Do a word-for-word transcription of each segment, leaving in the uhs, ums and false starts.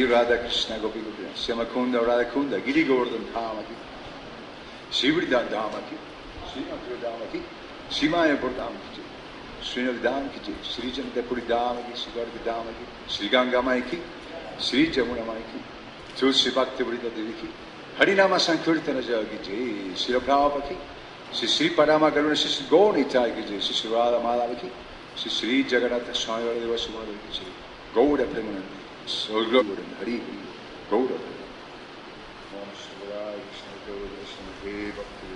Radha Krishna Gopi Gopi, Syamakunda Radha Kunda, Giri Govardhan Dhama ki, Shivridhan Dhama ki, Srimati Dhama ki, Simaya Purdham ki, Srinath Dham ki, Sri Janatapuri Dhama ki, Sri Garga Dhama ki, Sri Ganga Mai ki, Sri Jamuna Mai ki, Tulsi Bhakti Vrita Devi ki, Harinama Sankirtana Jagi ki, Sri Prabhupada ki, Sri Sri Parama Karuna Sri Gaunitai ki, Sri Radha Madhava ki, Sri Sri Jagannath Swami Deva Subhadra ki, Gauda Premanandi. So glory and Hari Gauda. Om Shivaya Krishna Gauda Krishna Dev Bhakti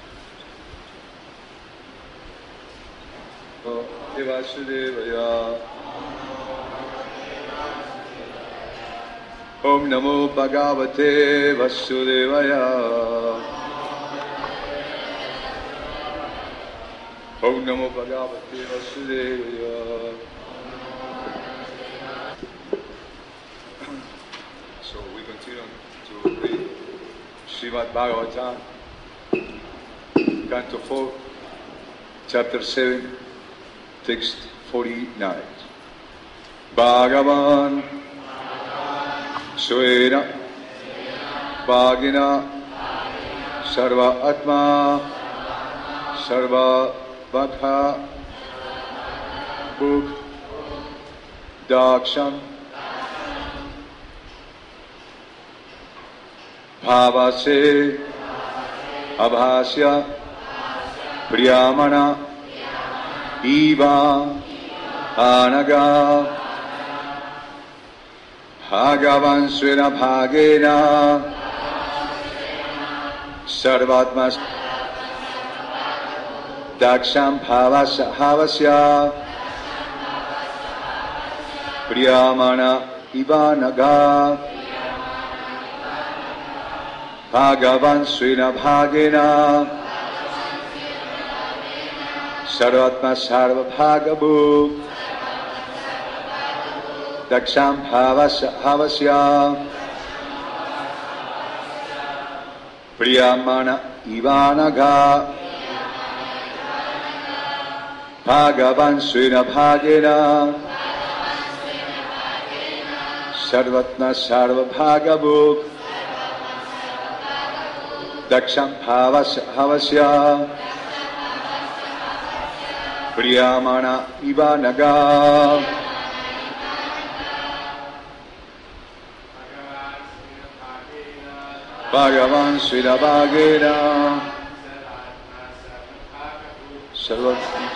Vedanta. Vasudevaya. Om Namo Bhagavate Vasudevaya. Om Namo Bhagavate Vasudevaya. So we continue to read Srimad Bhagavatam, Canto four, Chapter seven, Text forty-nine. Bhagavan Swera Bhagina Sarva Atma Sarva Bhakha Bhuk Daksham Bhavase Abhasya Priyamana Iva Anaga Bhagavan Svena Bhagena Sarvatma Daksham Bhavasya Havasya Priyamana Iva Naga Bhagavan Svena Bhagena Sarvatma Sarva Bhagabu Daksham Bhavasya Havasya Priyamana Ivanaga Bhagavan Svena Bhagena Sarvatma Sarva Bhagabu Daksham Bhavasya Havasya Priyamana Ivanaga Bhagavan Svena Bhagena Sarvatma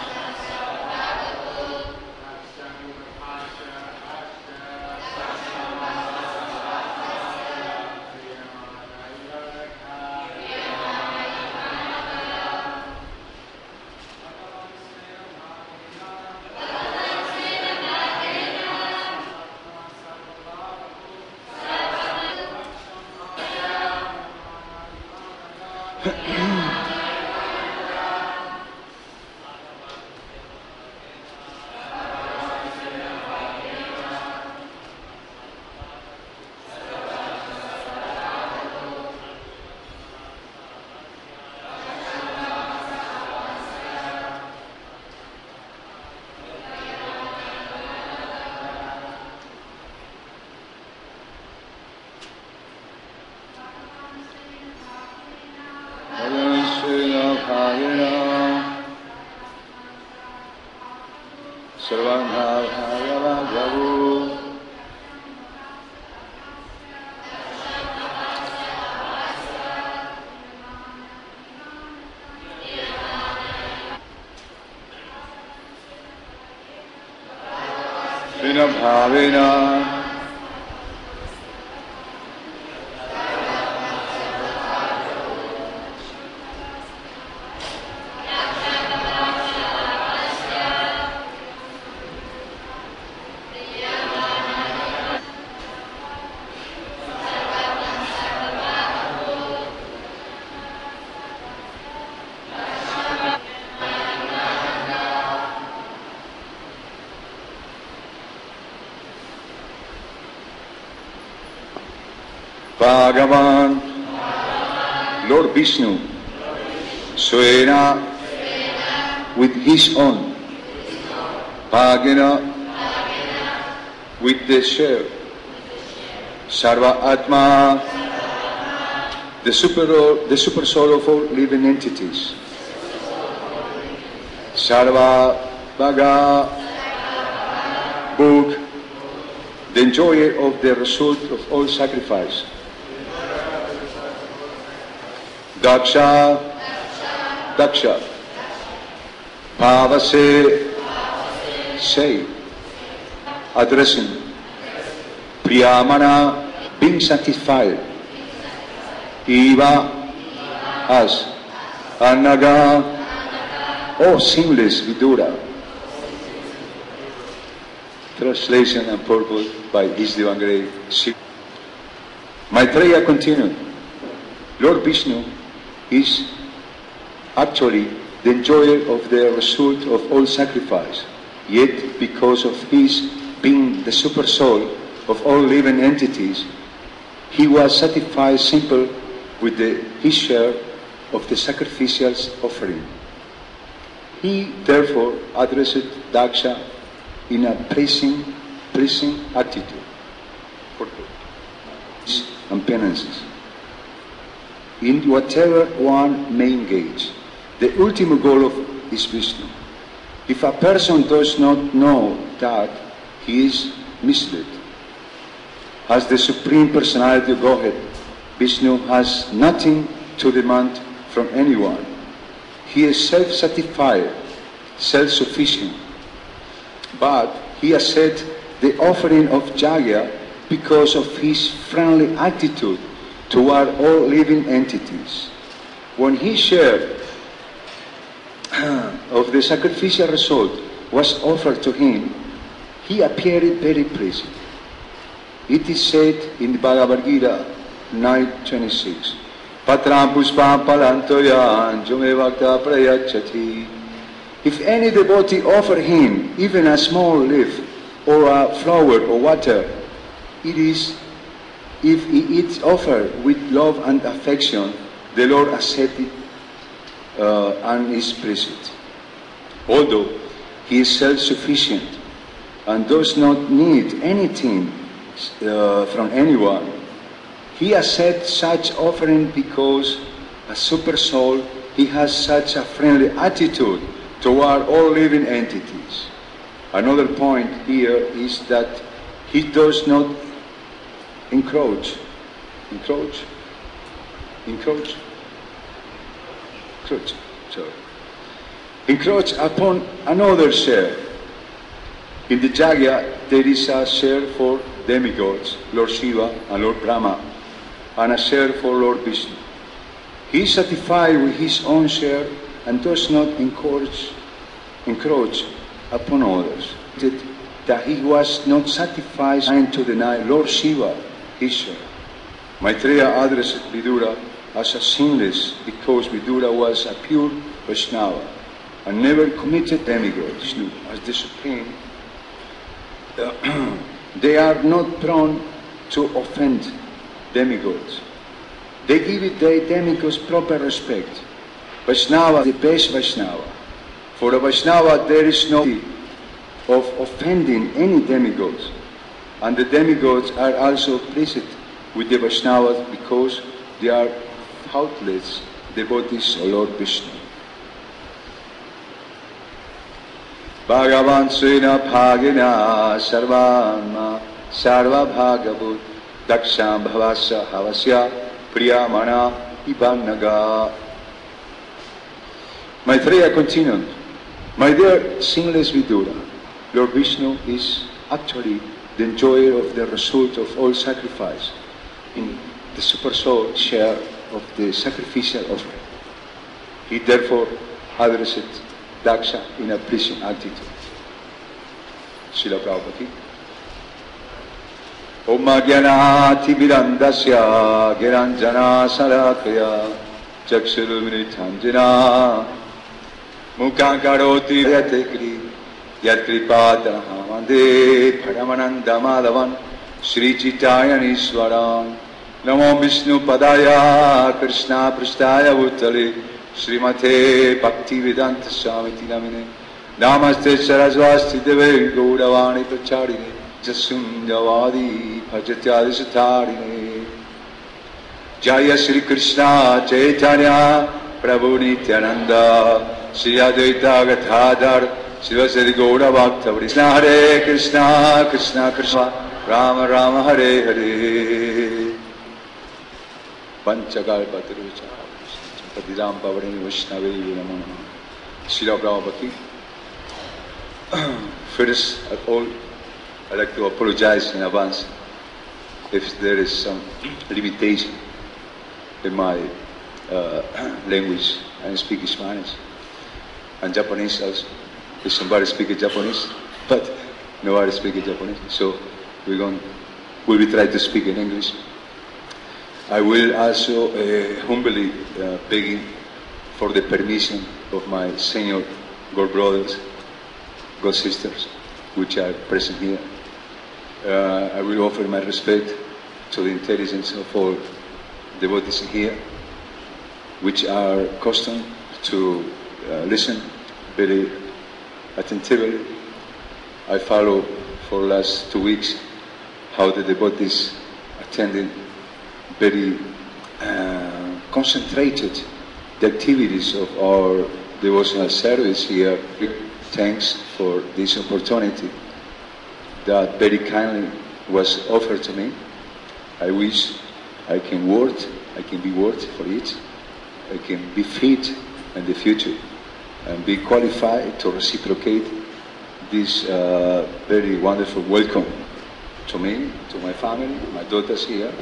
Bhavena Bhagavan, Lord Vishnu, Swena, with his own, Bhagena, with the share, Sarva Atma, the super, the super soul of all living entities. Sarva Bhaga, book, the enjoyer of the result of all sacrifice. Daksha, Daksha, Bhavase, say, addressing. Priyamana, being satisfied. Iva, as. Anaga, oh seamless Vidura. Translation and purport by Isdivangare. Maitreya continued. Lord Vishnu is actually the enjoyer of the result of all sacrifice. Yet, because of his being the super soul of all living entities, he was satisfied simple with the, his share of the sacrificial offering. He therefore addressed Daksha in a praising, praising attitude and penances. In whatever one may engage, the ultimate goal of is Vishnu. If a person does not know that, he is misled. As the Supreme Personality of Godhead, Vishnu has nothing to demand from anyone. He is self-satisfied, self-sufficient. But he accepts the offering of Jagya because of his friendly attitude toward all living entities. When his share of the sacrificial result was offered to him, he appeared very pleased. It is said in the Bhagavad Gita nine twenty-six, Patram puspam palantoyan jume bhakta prayachati. If any devotee offer him even a small leaf or a flower or water, it is, if it is offered with love and affection, the Lord accepts it uh, and is pleased. Although he is self-sufficient and does not need anything uh, from anyone, he accepts such offering because, as super soul, he has such a friendly attitude toward all living entities. Another point here is that he does not encroach, encroach, encroach, encroach, sorry, encroach upon another share. In the Jagya, there is a share for demigods, Lord Shiva and Lord Brahma, and a share for Lord Vishnu. He is satisfied with his own share and does not encourage, encroach upon others. That he was not satisfied trying to deny Lord Shiva his share. Maitreya addressed Vidura as a sinless because Vidura was a pure Vaishnava and never committed demigod. Vishnu as the supreme. They are not prone to offend demigods. They give it the demigods proper respect. Vaishnava, the best Vaishnava. For a Vaishnava, there is no of offending any demigods. And the demigods are also pleased with the Vaishnavas because they are faultless devotees of Lord Vishnu. Bhagavan Srina Bhagina Sarvama Sarva Bhagavut Daksham Bhavasya Havasya Priyamana Ibanaga. Maitreya continued, my dear sinless Vidura, Lord Vishnu is actually the enjoyer of the result of all sacrifice in the super soul share of the sacrificial offering. He therefore addressed Daksha in a pleasing attitude. Srila Prabhupada. Om Jnanati Virandasya Giranjana Sarakaya Chakshuruminitanjana Mukankaroti Yatekri Yatripatana Mande Paramananda Madhavan Sri Chitayaniswaram Namo Vishnu Padaya Krishna Prasthaya Bhutale Srimate Bhaktivedanta Swamiti Namine Namaste Sarasvati Deve Gauravani Pracharine Jasundavadi Bhajatya Satarine. Jaya Sri Krishna Chaitanya Prabhu Nityananda Shri Advaita Gadadhar Srivasadi Gaura Bhakta Krishna Hare Krishna Krishna Krishna Rama Rama Hare Hare Panchakalpa Tirucha Patiram Pavani Vaishnavi Namo Srila Prabhupada. First of all, I'd like to apologize in advance if there is some limitation in my uh, language. I speak Spanish and Japanese also. If somebody speaks Japanese, but nobody speaks Japanese, so we're going, we will try to speak in English. I will also uh, humbly uh, begging for the permission of my senior God brothers, God sisters, which are present here. Uh, I will offer my respect to the intelligence of all devotees here, which are accustomed to uh, listen very attentively. I follow for the last two weeks how the devotees attended very uh, concentrated the activities of our devotional service here. Thanks for this opportunity that very kindly was offered to me. I wish I can work, I can be worked for it, I can be fit in the future and be qualified to reciprocate this uh, very wonderful welcome to me, to my family, my daughters here.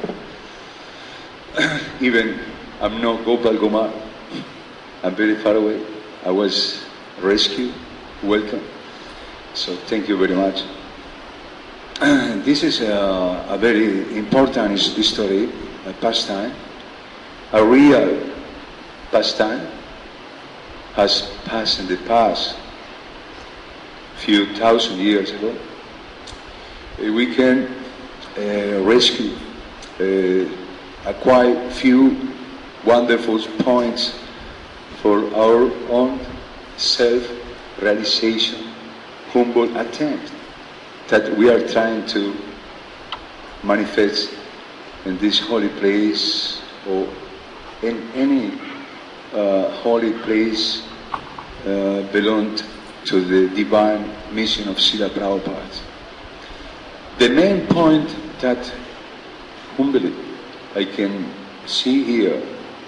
Even I'm not Gopal Kumar, I'm very far away. I was rescued, welcome. So thank you very much. This is a, a very important history, a pastime, a real pastime has passed in the past few thousand years ago. We can uh, rescue uh, a quite few wonderful points for our own self-realization, humble attempt that we are trying to manifest in this holy place or in any uh, holy place uh, belonged to the divine mission of Srila Prabhupada. The main point that humbly I can see here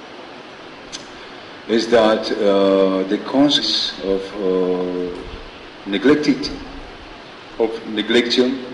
is that uh, the consequence of uh, neglected, of neglection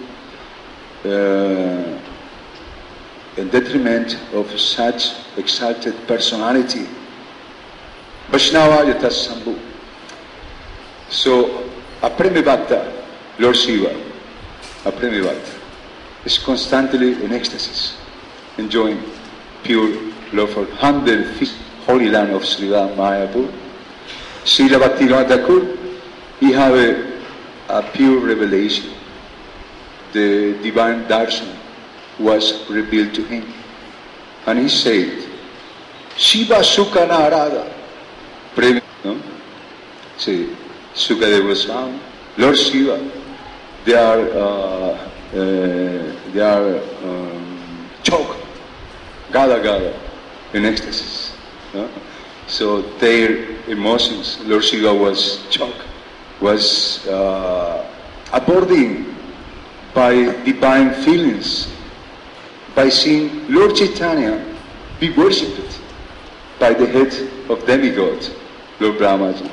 uh, in detriment of such exalted personality, Vaishnava Yatasambhu. So, Apremi Bhakta, Lord Shiva, Apremi Bhakta, is constantly in ecstasies, enjoying pure love for humble holy land of Sri Mayapur. Srila Bhaktivinoda Thakur, he have a, a pure revelation. The divine darshan was revealed to him. And he said, Shiva Sukha Narada. Premi, no? See, Sukadeva Goswami, Lord Shiva, they are, uh, uh, they are um, choked, gada gada, in ecstasies. No? So their emotions, Lord Shiva was choked, was uh, aboarding by divine feelings, by seeing Lord Chaitanya be worshipped by the head of demigod, Lord Brahmaji.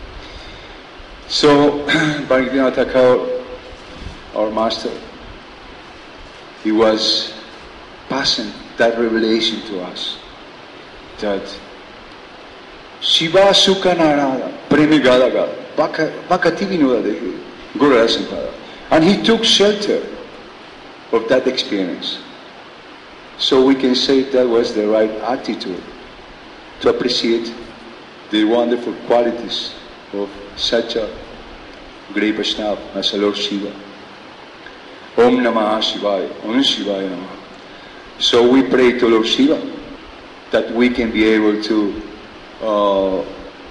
So, Bhaktivinoda Thakur, our master, he was passing that revelation to us, that Shiva Sukha Narada, Premi Gada Gada, Bhakti Vinoda Dehi, Guru Rasampada. And he took shelter of that experience. So we can say that was the right attitude to appreciate the wonderful qualities of such a great Vaishnava as Lord Shiva. Om Namah Shivaya, Om Shivaya Namah. So we pray to Lord Shiva that we can be able to uh,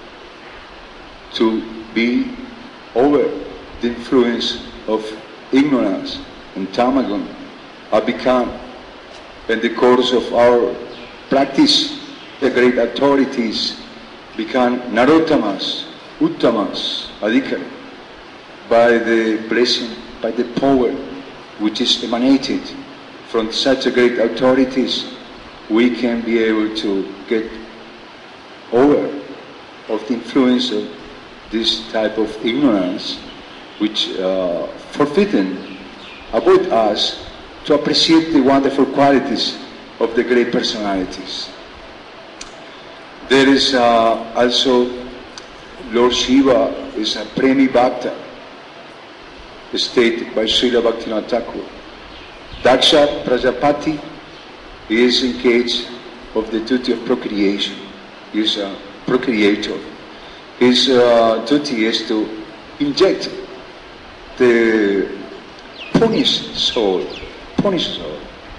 to be over the influence of ignorance and tamagun have become, in the course of our practice, the great authorities become Narottamas, Uttamas, Adhikari, by the blessing, by the power which is emanated from such a great authorities, we can be able to get over of the influence of this type of ignorance which uh, forbidden about us to appreciate the wonderful qualities of the great personalities. There is uh, also Lord Shiva is a Premi Bhakta, stated by Srila Bhaktivinoda Thakur. Daksha Prajapati is engaged of the duty of procreation. He is a procreator. His uh, duty is to inject the punished soul, punished soul,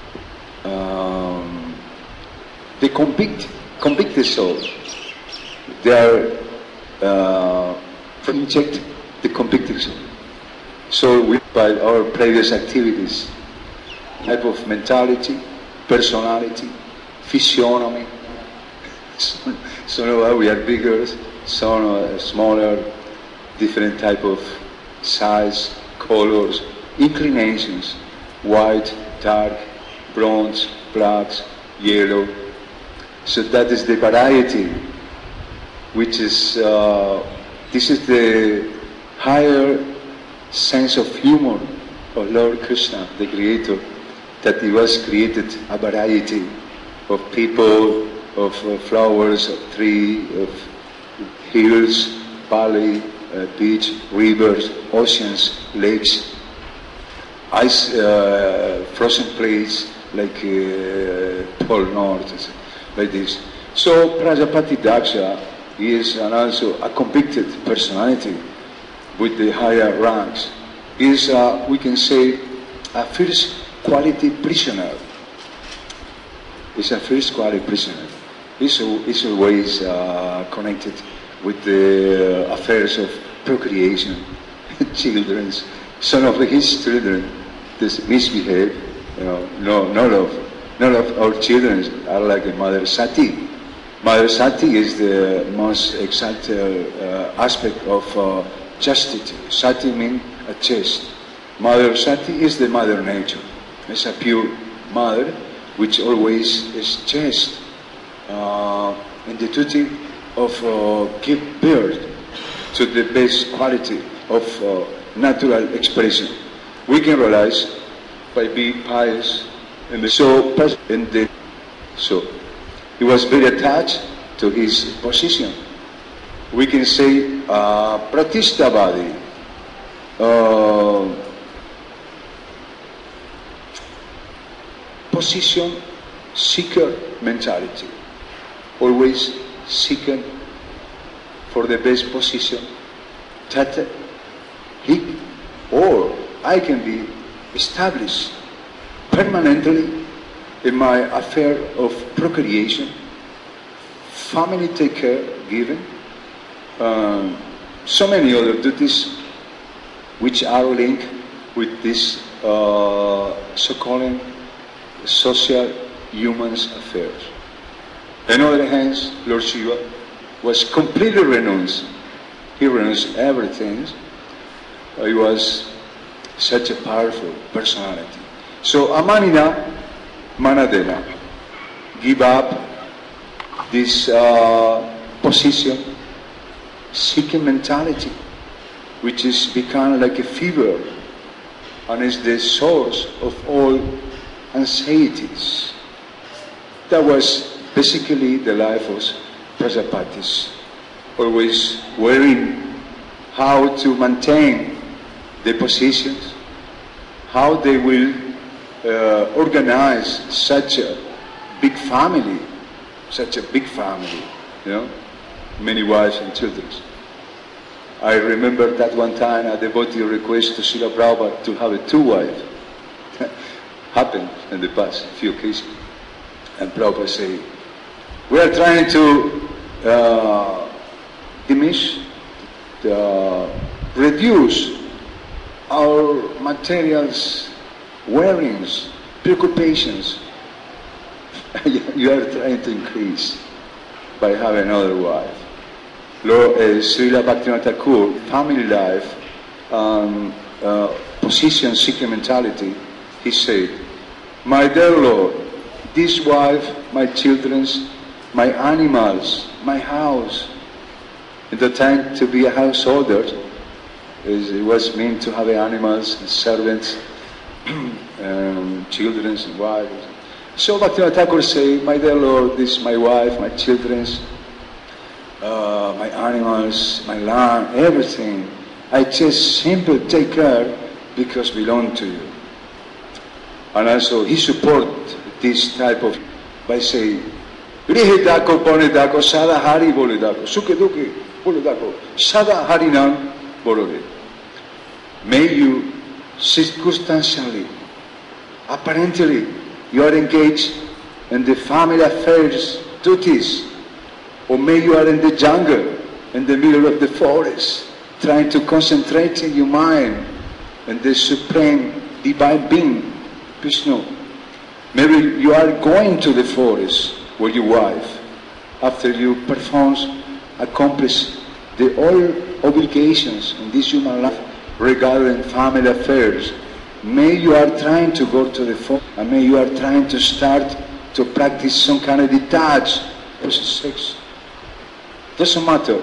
um, the convict, convicted soul. They are uh, to inject the convicted soul. So we, by our previous activities, type of mentality, personality, physiognomy. Some of us we are bigger, some are smaller, different type of size, colors, inclinations, white, dark, bronze, blacks, yellow. So that is the variety, which is, uh, this is the higher sense of humor of Lord Krishna, the Creator, that He was created a variety of people, of uh, flowers, of trees, of hills, valley, uh, beach, rivers, oceans, lakes, ice, uh, frozen place like uh, Pole North, like this. So Prajapati Daksha is an also a convicted personality with the higher ranks. Is uh, we can say a first quality prisoner. Is a first quality prisoner. Is is always uh, connected with the affairs of procreation, children's. Some of his children this misbehave. You know, no, none of none of our children are like a Mother Sati. Mother Sati is the most exact uh, uh, aspect of uh, chastity. Sati means a chaste. Mother Sati is the mother nature. It's a pure mother which always is chaste uh, in the duty of uh, give birth to the best quality of uh, natural expression. We can realize by being pious and so in the so he was very attached to his position. We can say uh, Pratishthavadi, uh, position seeker mentality, always seeking for the best position that he or I can be established permanently in my affair of procreation, family take care given, um, so many other duties which are linked with this uh, so-called social human's affairs. On the other hand, Lord Shiva was completely renounced. He renounced everything. He was such a powerful personality. So Amanina Manadena give up this uh, position, seeking mentality, which is become like a fever and is the source of all anxieties. That was basically the life of Prajapatis, always worrying how to maintain the positions, how they will uh, organize such a big family, such a big family, you know, many wives and children. I remember that one time a devotee requested to Srila Prabhupada to have a two wives. Happened in the past, a few cases. And Prabhupada said, we are trying to uh, diminish, the, reduce our materials, wearings, preoccupations you are trying to increase by having another wife. Lord, uh, Srila Bhaktivinoda Thakur, family life, um, uh, position-seeking mentality, he said, my dear Lord, this wife, my children's, my animals, my house. In the time to be a householder, it was meant to have animals, and servants, um, children, and wives. So Bhaktivinoda Thakur said, my dear Lord, this is my wife, my children's, uh, my animals, my land, everything. I just simply take care because belong to you. And also he support this type of, by saying, Grihe dako, pone dako, sada hari bole dako, suke duke bole dako, sada harinam bolore. May you circumstantially, apparently, you are engaged in the family affairs duties, or may you are in the jungle, in the middle of the forest, trying to concentrate in your mind on the supreme divine being, Vishnu. Maybe you are going to the forest with your wife after you perform, accomplish the all obligations in this human life regarding family affairs. May you are trying to go to the forest, and may you are trying to start to practice some kind of detached sex. Doesn't matter.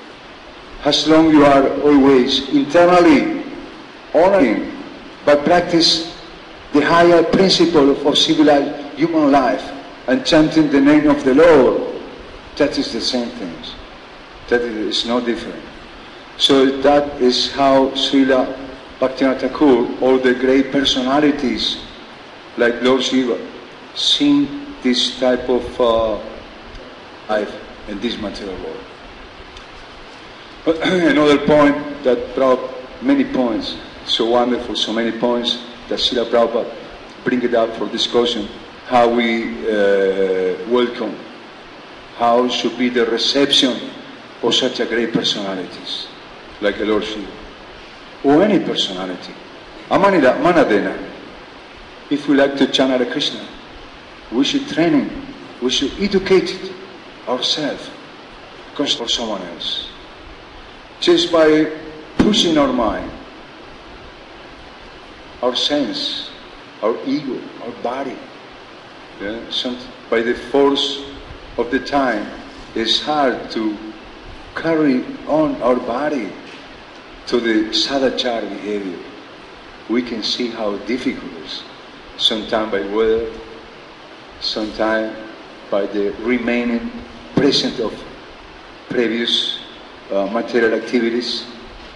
As long you are always internally honoring, but practice the higher principle of civilized human life and chanting the name of the Lord, that is the same thing. That is no different. So that is how Srila Bhaktivinoda Thakur, all the great personalities like Lord Shiva, sing this type of uh, life in this material world. Another point that brought many points, so wonderful, so many points that Srila Prabhupada bring it up for discussion, how we uh, welcome, how should be the reception of such a great personalities like the Lord Shiva, or any personality. Amanila, Manadena, if we like to chant Hare Krishna, we should train him, we should educate ourselves for someone else. Just by pushing our mind, our sense, our ego, our body, yeah? Some, by the force of the time, it's hard to carry on our body to the sadachara behavior. We can see how difficult it is. Sometimes by weather, sometimes by the remaining present of previous uh, material activities,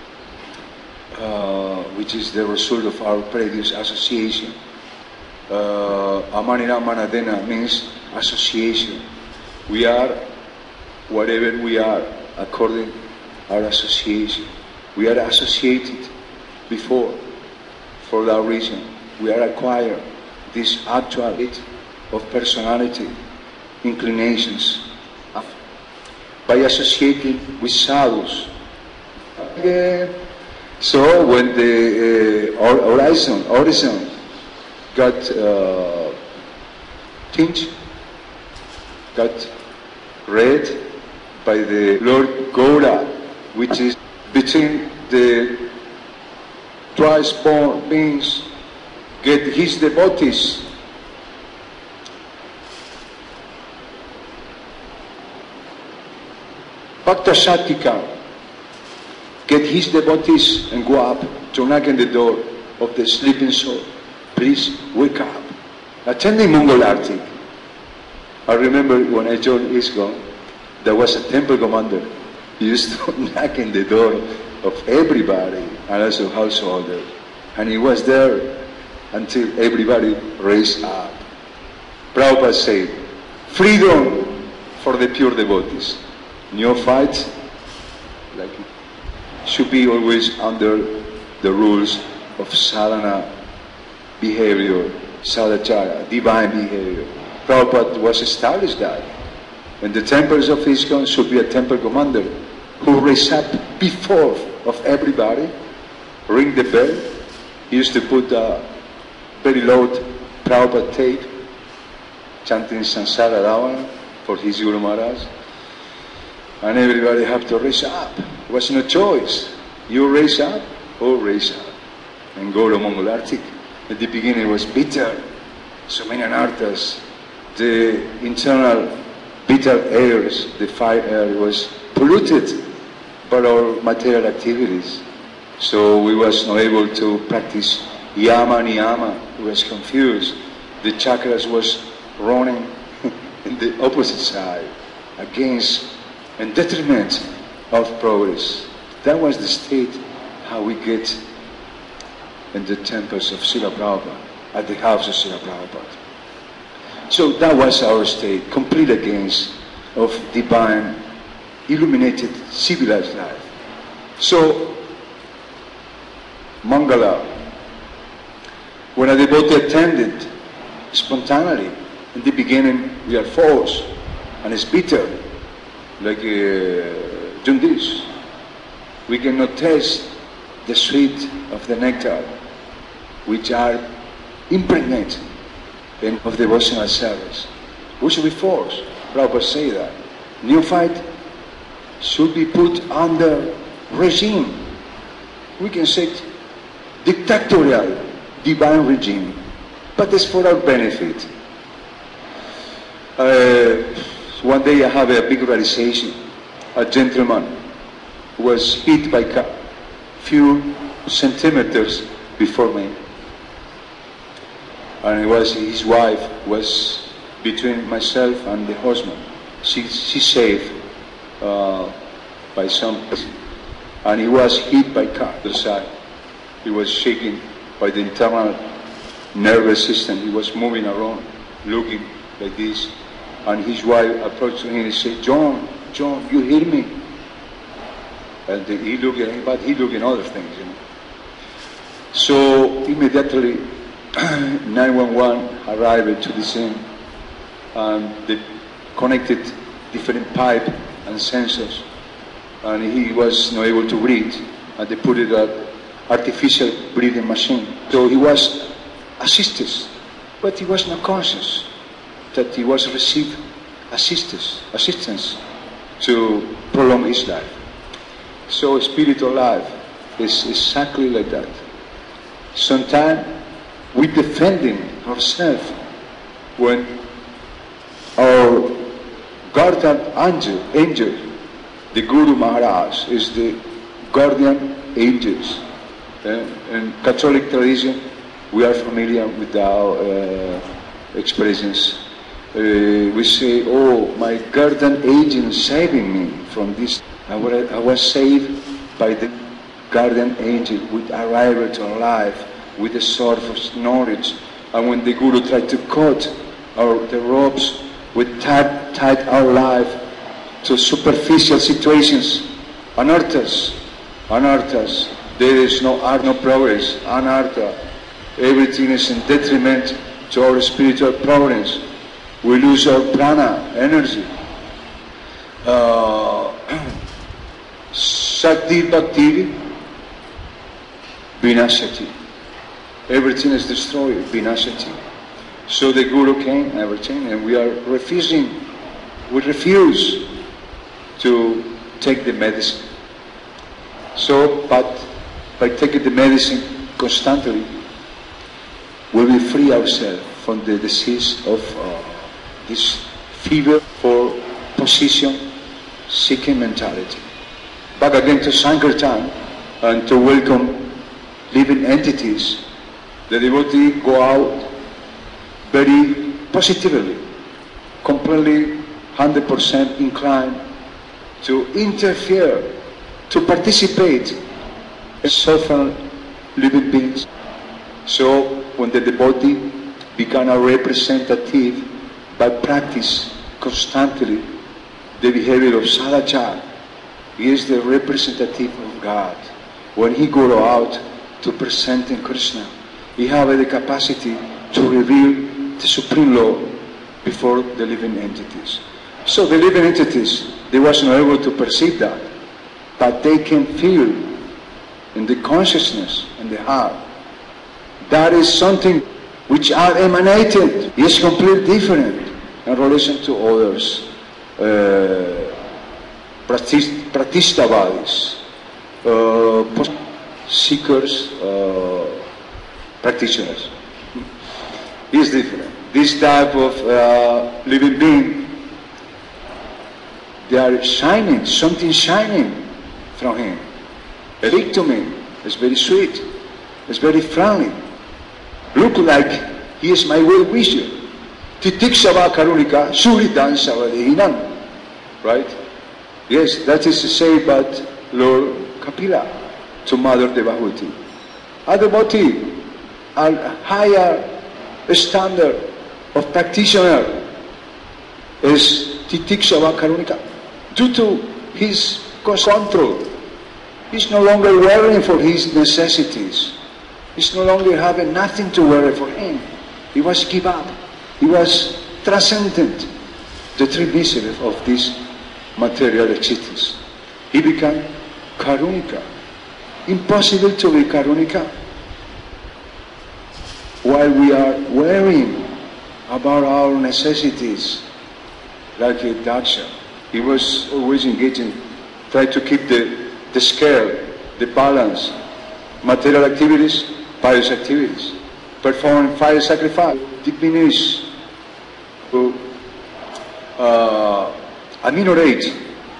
uh, which is the result of our previous association. Amanina Manadena means association. We are whatever we are according to our association. We are associated before for that reason. We are acquired this actual bit of personality, inclinations, by associating with sadhus. Okay. So when the uh, horizon, horizon got uh, tinged, got red by the Lord Gaura, which is between the twice born beings, get his devotees. Bhakta Shatika, get his devotees and go up to knock on the door of the sleeping soul. Please wake up. Attending Mongol Arctic. I remember when I joined ISKCON, there was a temple commander. He used to knock on the door of everybody and also householder. And he was there until everybody raised up. Prabhupada said, freedom for the pure devotees. Neophytes, like should be always under the rules of sadhana behavior, sadachara, divine behavior. Prabhupada was established that. And the temples of ISKCON should be a temple commander who raised up before of everybody, ring the bell. He used to put a very loud Prabhupada tape, chanting Sansara Ravana for his Guru Maharaj. And everybody have to raise up. There was no choice. You raise up or raise up. And go to Mangalartik. At the beginning it was bitter. So many anarthas. The internal bitter airs, the fire air was polluted by our material activities. So we was not able to practice yama niyama. We was confused. The chakras was running in the opposite side, against and detriment of progress. That was the state how we get in the temples of Srila Prabhupada, at the house of Srila Prabhupada. So that was our state, complete against of divine, illuminated, civilized life. So, Mangala, when a devotee attended spontaneously, in the beginning we are false and it's bitter, like uh, jaundice. We cannot taste the sweet of the nectar, which are impregnated in, of devotional service. We should be forced. Prabhupada say that. Neophyte should be put under regime. We can say dictatorial, divine regime, but it's for our benefit. Uh, one day I have a big realization. A gentleman was hit by a car few centimeters before me. And it was his wife was between myself and the husband. She, she saved uh, by some, and he was hit by car the side. He was shaking by the internal nervous system. He was moving around, looking like this. And his wife approached him and said, John, John, you hear me? And he looked at him, but he looked at other things, you know. So immediately nine one one arrived to the scene, and they connected different pipe and sensors, and he was not able to breathe, and they put it an artificial breathing machine. So he was assisted, but he was not conscious that he was received assistance, assistance to prolong his life. So spiritual life is exactly like that. Sometimes we defending ourselves when our guardian angel, angel, the Guru Maharaj is the guardian angels. Uh, in Catholic tradition, we are familiar with our uh, expressions. Uh, we say, oh, my guardian angel saving me from this. I was, I was saved by the guardian angel with arrival to life, with the sword of knowledge. And when the Guru tried to cut our, the ropes, we tied, tied our life to superficial situations, anarthas, anarthas. There is no art, no progress, anartha. Everything is in detriment to our spiritual progress. We lose our prana, energy. Uh, Shakti Bhakti Vinashati. Everything is destroyed, Vinashati. So the Guru came, everything, and we are refusing, we refuse to take the medicine. So, but by taking the medicine constantly, we will free ourselves from the disease of uh, this fever for position seeking mentality. Back again to Sankirtan and to welcome living entities. The devotee go out very positively, completely one hundred percent inclined to interfere, to participate in suffering living beings. So when the devotee become a representative by practice constantly the behavior of Sadachar, he is the representative of God. When he goes out to present in Krishna, he has the capacity to reveal the Supreme Law before the living entities. So the living entities, they was not able to perceive that, but they can feel in the consciousness, in the heart, that is something which are emanated, is completely different in relation to others. Uh, Pratisthavadis, uh, seekers, uh, practitioners. Is different. This type of uh, living being, they are shining, something shining from him. Speak to me. It's very sweet. It's very friendly. Look like he is my well-wisher. Titikshava karunika suridan savadehinan. Right? Yes, that is to say about Lord Kapila to Mother Devahuti. Other devotee, a higher standard of practitioner is Titikshava karunika. Due to his control, he's no longer worrying for his necessities. He's no longer having nothing to worry for him. He was give up. He was transcendent the three miseries of this material existence. He became karunika. Impossible to be karunika while we are worrying about our necessities, like a daksha. He was always engaging, trying to keep the, the scale, the balance, material activities, pious activities, performing fire sacrifice, diminish, to uh, ameliorate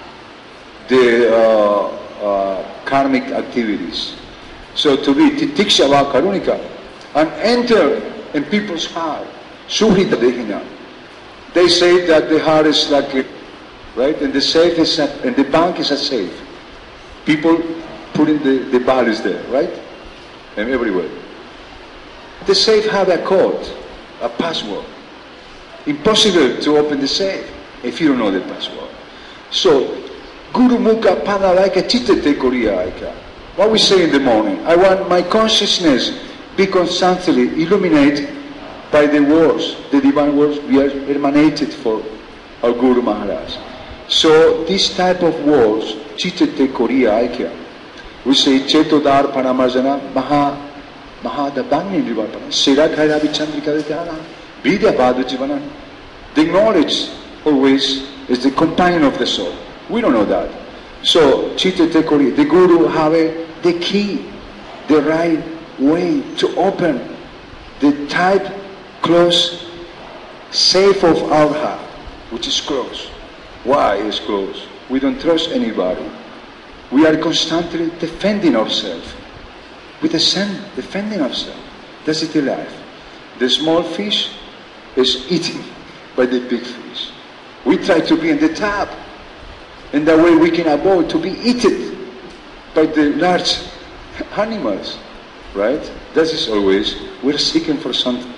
the uh, uh, karmic activities. So to be titikshava karunika, and enter in people's heart, suhrita dehina. They say that the heart is like, a, right, and the safe is at, and the bank is a safe. People putting the, the values there, right, and everywhere. The safe have a code, a password. Impossible to open the safe if you don't know the password. So, Guru Mukha Panalaika Chitete Koriyaika. What we say in the morning, I want my consciousness be constantly illuminated by the words, the divine words we are emanated for our Guru Maharaj. So this type of words, Chitete Koriyaika, we say Chetodar Paramarjana Maha Mahadabani Nivarpana, Sirakhaira Vichandrika Dhyana, Vidya Bhadu Jivana. The knowledge always is the companion of the soul. We don't know that. So, Chitete Kori, the Guru have the key, the right way to open the tight, close safe of our heart, which is closed. Why is closed? We don't trust anybody. We are constantly defending ourselves. With the sun, defending ourselves. That's it in life. The small fish is eaten by the big fish. We try to be in the top, and that way we can avoid to be eaten by the large animals, right? That is always, we're seeking for something.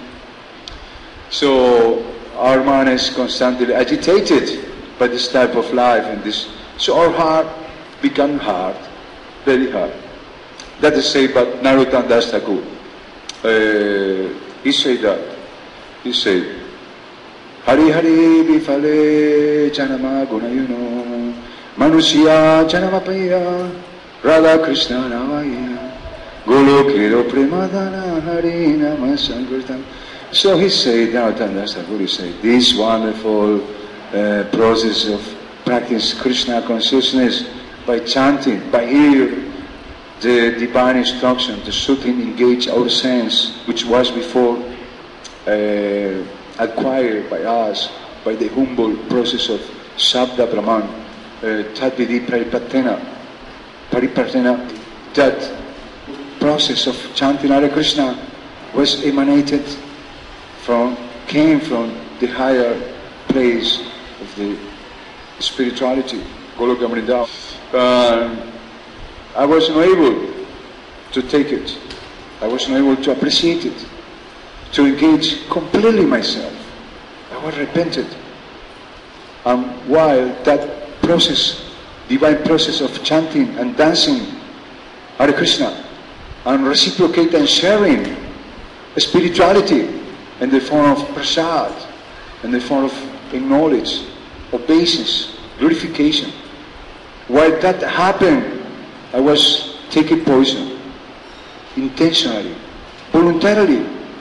So our mind is constantly agitated by this type of life, and this, so our heart becomes hard, very hard. That is said by Narottam Das Thakur. Uh, he said that. He said, Hari Hari Bifale Janama Gunayuno Manusya Janamapaya Radha Krishna Navaya Golokero Premadana Hari Nama Sankirtan. So he said, Narottam Das Thakur, he said, this wonderful uh, process of practice Krishna consciousness by chanting, by ear, the divine instruction, the soothing engage our sense, which was before uh, acquired by us by the humble process of Shabda Brahman, Tadvidi Paripatena, Paripatena, that process of chanting Hare Krishna was emanated from, came from the higher place of the spirituality, Goloka Vrindavan. Uh, I was not able to take it. I was not able to appreciate it, to engage completely myself. I was repented. And um, while that process, divine process of chanting and dancing Hare Krishna, and reciprocating and sharing spirituality in the form of prasad, in the form of knowledge, obeisance, glorification, while that happened, I was taking poison, intentionally, voluntarily,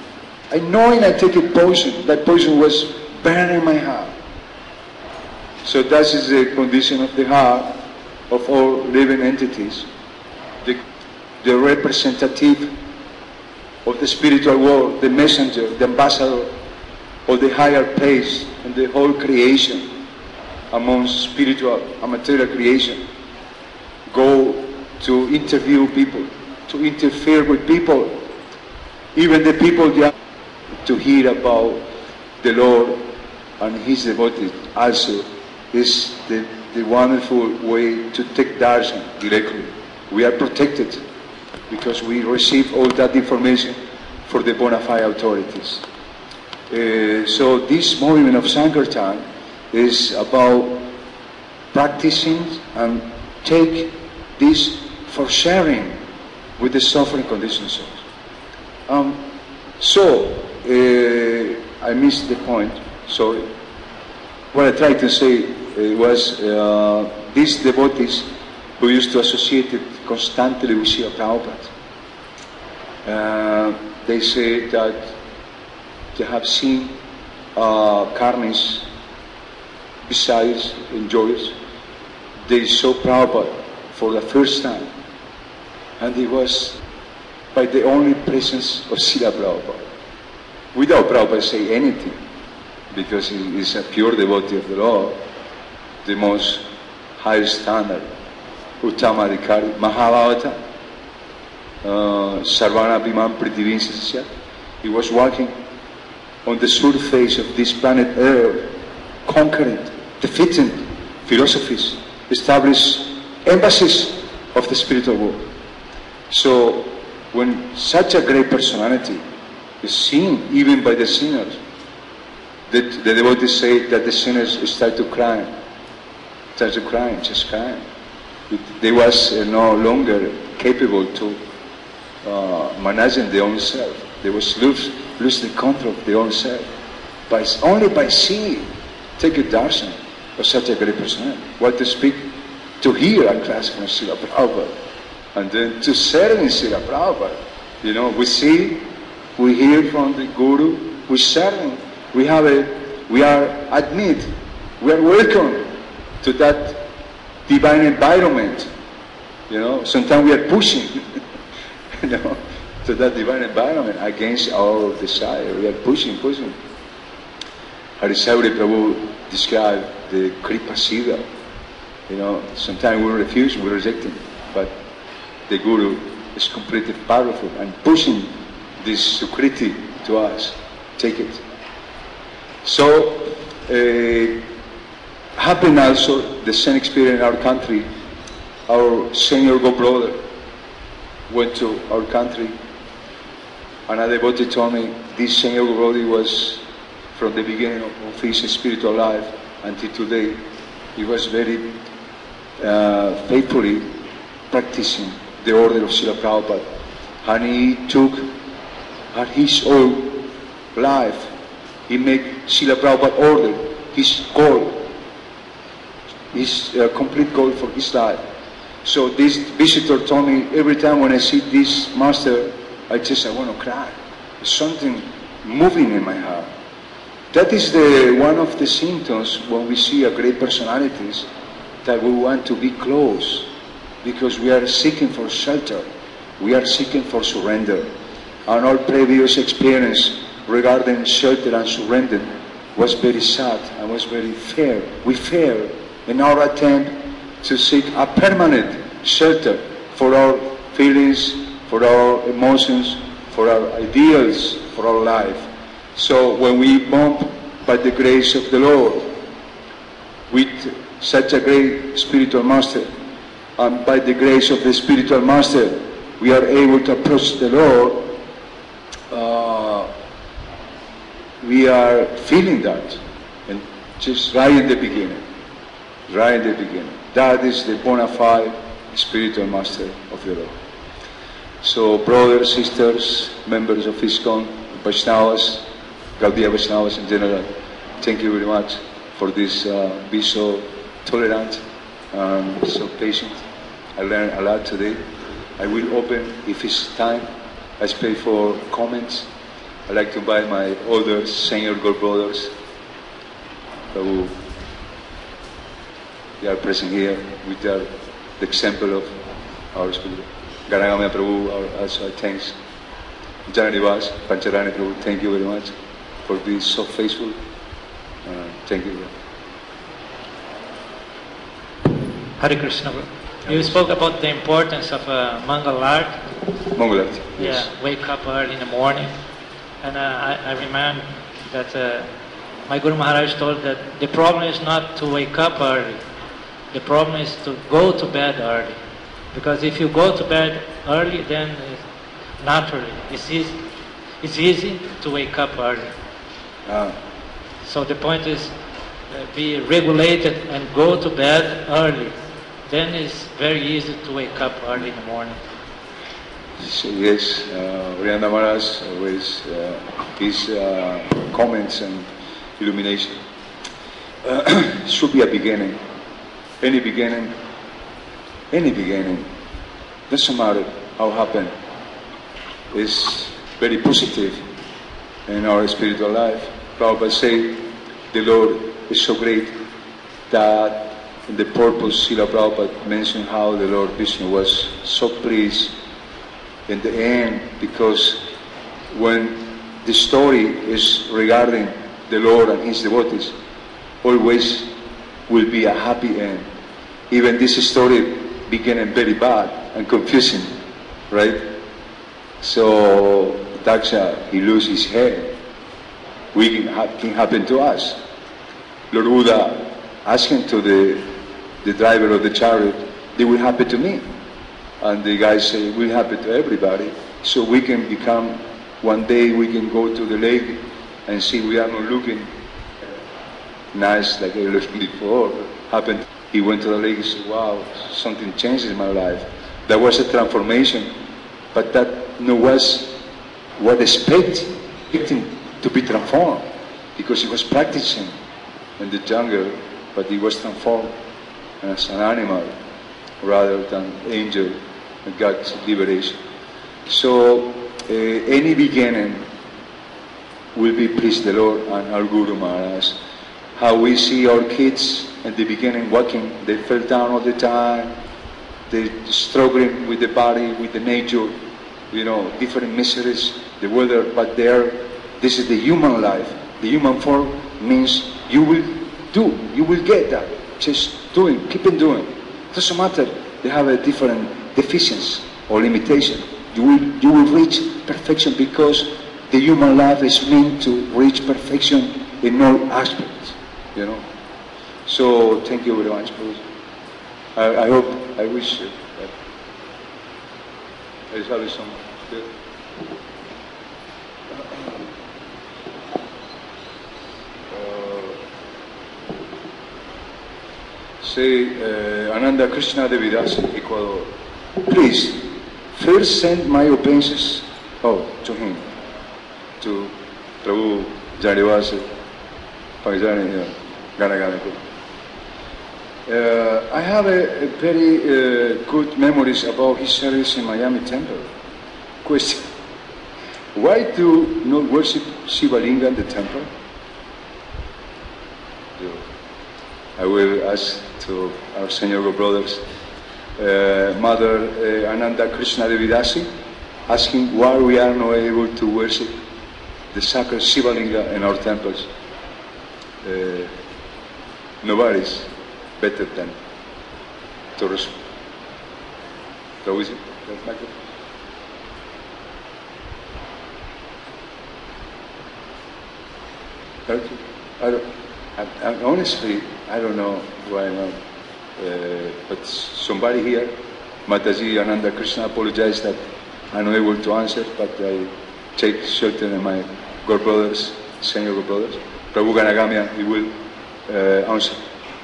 I knowing I take a poison, that poison was burning my heart. So that is the condition of the heart of all living entities. The, the representative of the spiritual world, the messenger, the ambassador of the higher place and the whole creation amongst spiritual and material creation, go to interview people, to interfere with people, even the people they to hear about the Lord and His devotees also is the, the wonderful way to take darshan directly. We are protected because we receive all that information for the bona fide authorities. Uh, so this movement of Sankirtan is about practicing and take this for sharing with the suffering conditioned souls. Um, so, uh, I missed the point, sorry. What I tried to say uh, was uh, these devotees who used to associate it constantly with Srila Prabhupada, uh, they say that they have seen uh, karmis, besides enjoyers. They saw Prabhupada for the first time, and it was by the only presence of Srila Prabhupada, without Prabhupada say anything, because he is a pure devotee of the Lord, the most high standard, Uttama Adhikari, Mahabhavata, uh, Sarvana Bhiman Prithivinsasya. He was walking on the surface of this planet Earth, conquering, defeating philosophies, established embassies of the spiritual world. So, when such a great personality is seen even by the sinners, the, the devotees say that the sinners start to cry, start to cry, just crying. They was uh, no longer capable to uh, managing their own self. They was lose, lose the control of their own self. By, only by seeing, take a darshan of such a great personality. What to speak, to hear a class from Srila Prabhupada, and then to serve in Srila Prabhupada. You know, we see, we hear from the Guru, we serve, we have a, we are admit, we are welcome to that divine environment. You know, sometimes we are pushing, you know, to that divine environment against our desire. We are pushing, pushing. Harisauri Prabhu described the Kripa Siddha. You know, sometimes we refuse, we reject it, but the Guru is completely powerful and pushing this Sukriti to us. Take it. So, uh, happened also the same experience in our country. Our senior Go brother went to our country, and a devotee told me this senior Go brother was from the beginning of his spiritual life until today. He was very uh, faithfully practicing the order of Srila Prabhupada, and he took at his own life, he made Srila Prabhupada order his goal, his uh, complete goal for his life. So this visitor told me, every time when I see this master, I just, I want to cry. There's something moving in my heart. That is the one of the symptoms when we see a great personalities, that we want to be close, because we are seeking for shelter, we are seeking for surrender. And our previous experience regarding shelter and surrender was very sad and was very fair. We failed in our attempt to seek a permanent shelter for our feelings, for our emotions, for our ideals, for our life. So when we bump by the grace of the Lord with such a great spiritual master, and by the grace of the spiritual master, we are able to approach the Lord, uh, we are feeling that, and just right in the beginning, right in the beginning. That is the bona fide spiritual master of the Lord. So brothers, sisters, members of ISKCON, Vaishnavas, Gaudiya Vaishnavas in general, thank you very much for this, uh, be so tolerant and so patient. I learned a lot today. I will open, if it's time, I space for comments I'd like to invite my older senior God brothers, Prabhu. They are present here with their, the example of our spiritual. Ganagamya Prabhu, our, also our thanks. Janadivas, Pancharani Prabhu, thank you very much for being so faithful. Uh, thank you. Hare Krishna. You spoke about the importance of uh, Mangal Art. Mangal Art, yes. Yeah, wake up early in the morning. And uh, I, I remember that uh, my Guru Maharaj told that the problem is not to wake up early. The problem is to go to bed early. Because if you go to bed early, then uh, naturally it's easy, it's easy to wake up early. Ah. So the point is uh, be regulated and go to bed early. Then it's very easy to wake up early in the morning. So yes, uh, Rianda Maharaj always uh, his uh, comments and illumination uh, should be a beginning. Any beginning, any beginning, doesn't matter how it happened, is very positive in our spiritual life. Prabhupada say the Lord is so great that in the purpose, Srila Prabhupada mentioned how the Lord Vishnu was so pleased in the end, because when the story is regarding the Lord and His devotees, always will be a happy end. Even this story became very bad and confusing, right? So Daksha, he loses his head. We can, ha- can happen to us. Lord Buddha asking to the the driver of the chariot, "It will happen to me." And the guy say, "It will happen to everybody." So we can become, one day we can go to the lake and see we are not looking nice like I looked before. Happened. He went to the lake and said, "Wow, something changed in my life." There was a transformation, but that no was what expected him to be transformed, because he was practicing in the jungle, but he was transformed as an animal rather than angel and God's liberation. So uh, any beginning will be please the Lord and our Guru Maharaj. How we see our kids at the beginning walking, they fell down all the time, they struggling with the body, with the nature, you know, different miseries, the weather, but there, this is the human life. The human form means you will do, you will get that. Just doing, keep on doing. It doesn't matter, they have a different deficiency or limitation. You will, you will reach perfection, because the human life is meant to reach perfection in all aspects, you know. So thank you very much, Bruce. I, I hope, I wish uh, that I have some good. Say uh, Ananda Krishna Devidas, Ecuador. Please, first send my obeisances, oh, to him, to Prabhu Janivas, Pajani, Ganagana. Uh, I have a, a very uh, good memories about his service in Miami Temple. Question: why do not worship Shiva Linga in the temple? I will ask to our Senior brothers, uh, Mother uh, Ananda Krishna Devidasi, asking why we are not able to worship the sacred Shiva Linga in our temples. Uh, nobody's better than to respond. So is it? I don't, I, I, honestly, I don't know why not. Uh, but somebody here, Mataji Ananda Krishna, apologized that I'm not able to answer, but I take certain of my God brothers, senior God brothers, Prabhu Ganagamya, he will uh, answer.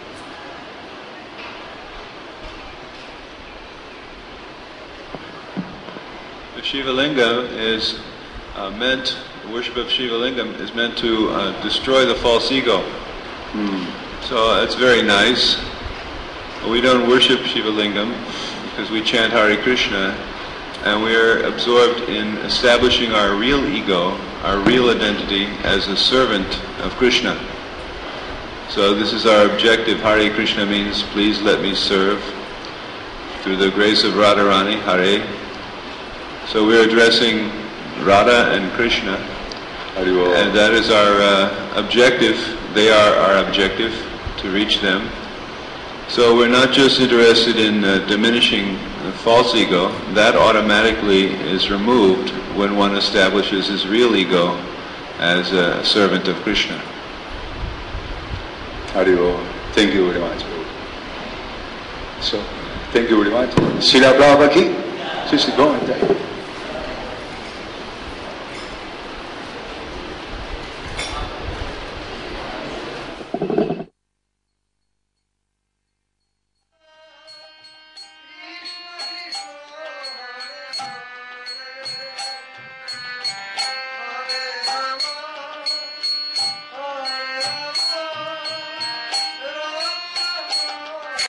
The Shiva Linga is uh, meant, the worship of Shiva Lingam is meant to uh, destroy the false ego. Mm. So that's very nice. We don't worship Shiva Lingam because we chant Hare Krishna, and we are absorbed in establishing our real ego, our real identity as a servant of Krishna. So this is our objective. Hare Krishna means please let me serve through the grace of Radharani, Hare. So we're addressing Radha and Krishna, and that is our uh, objective. They are our objective, to reach them. So we're not just interested in uh, diminishing the false ego. That automatically is removed when one establishes his real ego as a servant of Krishna. Haribo, thank you very much. So, thank you very much. Srila Prabhupada ki, Srila Govinda.